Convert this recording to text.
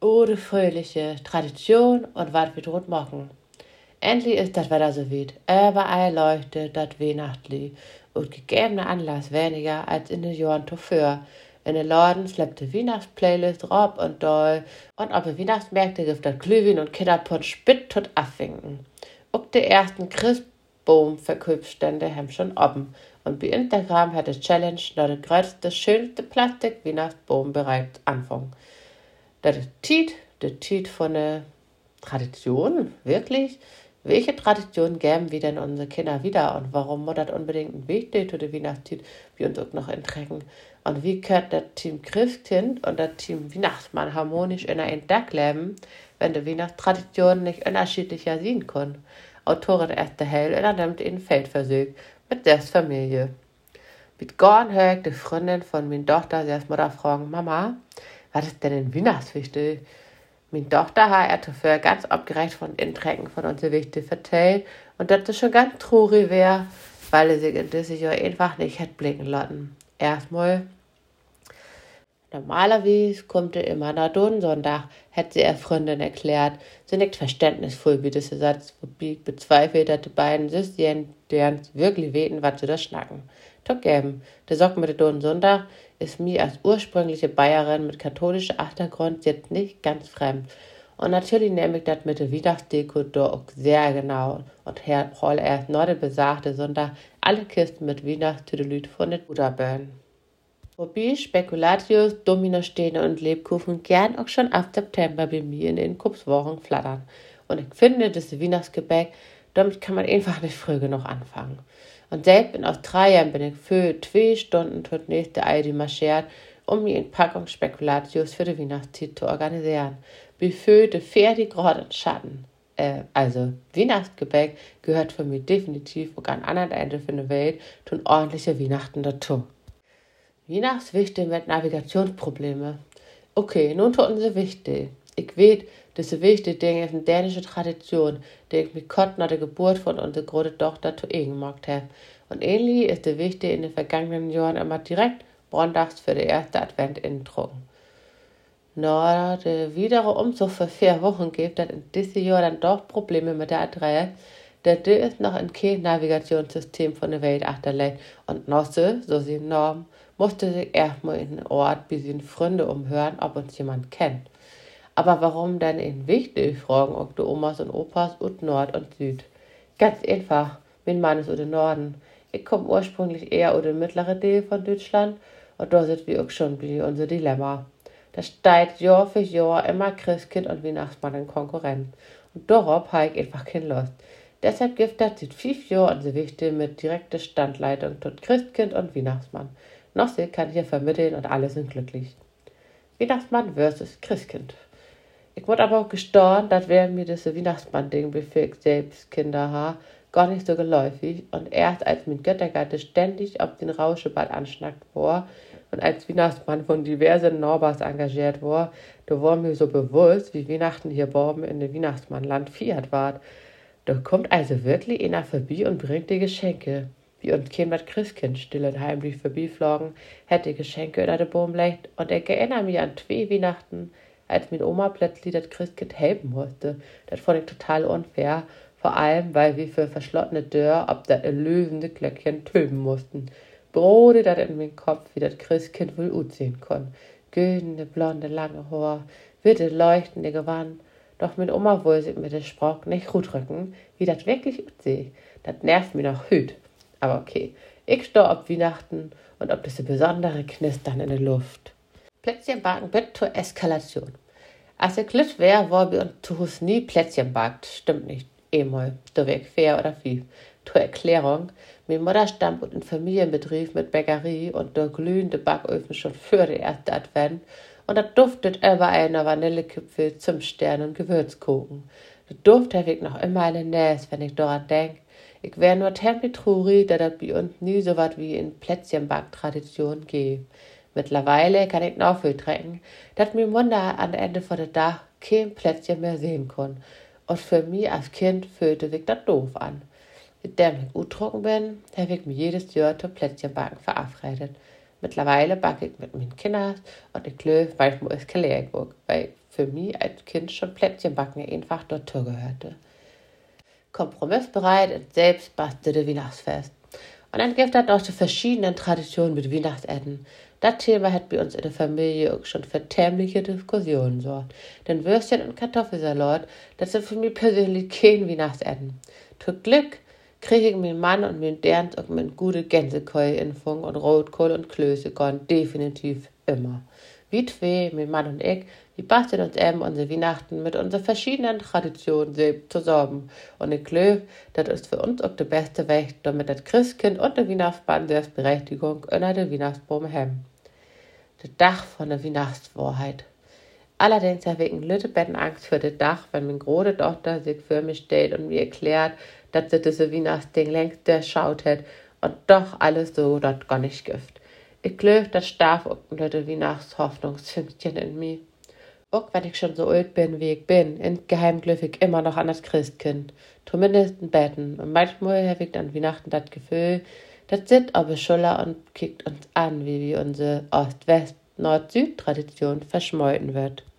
Ode fröhliche Tradition und wat wir drut morgen. Endlich ist das Wetter so weit. Überall leuchtet das Weihnachtli und gegebener Anlass weniger als in den Jahren zuvor. In den Laden schleppt die Weihnachtsplaylist rob und doll und auf den Weihnachtsmärkte gibt das Glühwein und Kinderpunsch spit tot abwinken. Auch die ersten Christbaumverkaufsstände haben schon oben. Und bei Instagram hat die Challenge noch der größte, schönste Plastik-Weihnachtsbaum bereits anfangen. Das ist der Tiet von der Tradition, wirklich? Welche Traditionen geben wir denn unsere Kinder wieder und warum muss das unbedingt ein wichtig zu der Weihnachtszeit wir uns auch noch entdecken? Und wie kann das Team Christkind und das Team Weihnachtsmann harmonisch in einem Tag leben, wenn die Weihnachtstraditionen nicht unterschiedlicher sein können? Autorin Esther Hell übernimmt einen Feldversuch mit der Familie. Mit Gorn höre ich die Freundin von meiner Tochter selbst Mutter fragen, Mama, was ist denn in Weihnachtswichtig? Meine Tochter hat dafür ganz abgerecht von Intrecken von unserer Wichte vertellt und das ist schon ganz traurig wäre, weil sie sich in diesem Jahr einfach nicht hätte blicken lassen. Erstmal, normalerweise kommt er immer nach Sonntag, hat sie ihre Freundin erklärt. Sie nicht verständnisvoll wie dieser Satz, wobei ich bezweifle, dass die beiden Süßchen, deren wirklich weten, was sie da schnacken. Doch geben, der Sock mit der Sonntag ist mir als ursprüngliche Bayerin mit katholischem Hintergrund jetzt nicht ganz fremd. Und natürlich nehme ich das mit der Weihnachtsdeko da auch sehr genau und hol erst noch den besagten Sonntag alle Kisten mit Weihnachtstüdelüt von den Butterböen. Wobei Spekulatius, Dominosteine und Lebkuchen gern auch schon ab September bei mir in den Kupfswochen flattern. Und ich finde, das Weihnachtsgebäck, damit kann man einfach nicht früh genug anfangen. Und selbst in Australien bin ich für 2 Stunden tot nächste Aldi marschiert, um mir eine Packung Spekulatius für die Weihnachtszeit zu organisieren. Befüllte 40 Grad in Schatten. Also Weihnachtsgebäck gehört für mich definitiv auch an anderen Ende von der Welt tun ordentliche Weihnachten dazu. Weihnachtswichte mit Navigationsprobleme. Okay, nun tun sie wichtig. Ich weiß, diese wichtige Dinge ist eine dänische Tradition, die ich mit Gott nach der Geburt von unserer großen Tochter zu eigen gemacht habe. Und ähnlich ist die wichtig in den vergangenen Jahren immer direkt montags für den ersten Advent introgen. Na, der widere Umzug für 4 Wochen gibt es in diesem Jahr dann doch Probleme mit der Adresse, denn die ist noch in kein Navigationssystem von der Welt achterlegt. Und Nosse, so sie Norm, musste sich erstmal in den Ort bis seine Freunde umhören, ob uns jemand kennt. Aber warum denn in wichtig, fragen auch die Omas und Opas und Nord und Süd. Ganz einfach, mein Mann ist aus dem Norden. Ich komme ursprünglich eher aus der mittleren Teil von Deutschland und da sind wir auch schon bei unser Dilemma. Da steigt Jahr für Jahr immer Christkind und Weihnachtsmann in Konkurrenz. Und darauf habe ich einfach keine Lust. Deshalb gibt es seit 5 Jahren unsere Wichte mit direkter Standleitung tot Christkind und Weihnachtsmann. Nosse kann hier vermitteln und alle sind glücklich. Weihnachtsmann versus Christkind. Ich wurde aber auch gestaunt, dass während mir das Weihnachtsmann-Ding, bevor ich selbst Kinder habe, gar nicht so geläufig. Und erst als mein Göttergatte ständig auf den Rauscheball anschnackt war und als Weihnachtsmann von diversen Norbers engagiert war, da war mir so bewusst, wie Weihnachten hier oben in dem Weihnachtsmannland feiert ward. Da kommt also wirklich einer vorbei und bringt die Geschenke. Wie uns käme das Christkind still und heimlich vorbeiflogen, hätte Geschenke unter den Baum legt und ich erinnere mich an 2 Weihnachten, als meine Oma plötzlich das Christkind helfen musste. Das fand ich total unfair, vor allem, weil wir für verschlossene Dörr ob das erlösende Glöckchen töben mussten. Brode das in meinen Kopf, wie das Christkind wohl aussehen kann. Güldene, blonde, lange Haar, witte, leuchtende Gewand. Doch meine Oma wohl sich mit der Sprache nicht gut rücken, wie das wirklich aussieht. Das nervt mich noch hüt. Aber okay, ich stehe auf Weihnachten und ob diese besondere Knistern in der Luft. Plätzchen backen bitte zur Eskalation. Als ich klein war bei uns zu Hause nie Plätzchen backt. Stimmt nicht. Einmal. Da wär ich fair oder viel. Zur Erklärung. Meine Mutter stammt aus einem Familienbetrieb mit Bäckerie und da glühende Backöfen schon für den ersten Advent. Und das duftet überall nach Vanillekipfel, Zimtstern und Gewürzkuchen. Der Duft habe ich noch immer in den Näs, wenn ich daran denk. Ich wär nur tempeltraurig, da das bei uns nie so was wie in Plätzchenback-Tradition geht. Mittlerweile kann ich nachvolltrecken, dass mir Wunder am Ende von der Tag kein Plätzchen mehr sehen kann. Und für mich als Kind fühlte sich das doof an. Seitdem ich uttrocken bin, habe ich mich jedes Jahr zum Plätzchenbacken verabredet. Mittlerweile backe ich mit meinen Kindern und ich glaube, manchmal eskaliere ich auch, weil ich für mich als Kind schon Plätzchenbacken einfach dazu gehörte. Kompromissbereit und selbstbastelte Weihnachtsfest. Und dann gibt es noch die verschiedenen Traditionen mit Weihnachtsessen. Das Thema hat bei uns in der Familie auch schon für tämliche Diskussionen gesorgt. Denn Würstchen und Kartoffelsalat, das sind für mich persönlich kein Weihnachtsessen. Zum Glück kriege ich meinen Mann und meinen Ernst auch mit gute Gänsekeul-Impfung und Rotkohl und Klößekorn definitiv immer. Wir zwei, mein Mann und ich, wir basteln uns eben unsere Weihnachten mit unseren verschiedenen Traditionen selbst zusammen. Und ich glaube, das ist für uns auch der beste Weg, damit das Christkind und der Weihnachtsmann Berechtigung unter der Weihnachtsbaum haben. Das Dach von der Weihnachtswahrheit. Allerdings habe ich in Lüttebetten Angst für das Dach, weil meine große Tochter sich für mich stellt und mir erklärt, dass sie diese Weihnachtsding längst durchschaut hat und doch alles so, das gar nicht gibt. Ich glaube, das starb auch ein Lütte Weihnachtshoffnungsfünkchen in mir. Auch wenn ich schon so alt bin, wie ich bin, insgeheim glaube ich immer noch an das Christkind. Zumindest in Betten. Und manchmal habe ich dann Weihnachten das Gefühl, das sitzt auf der Schulter und kickt uns an, wie unsere Ost-West-Nord-Süd-Tradition verschmolten wird.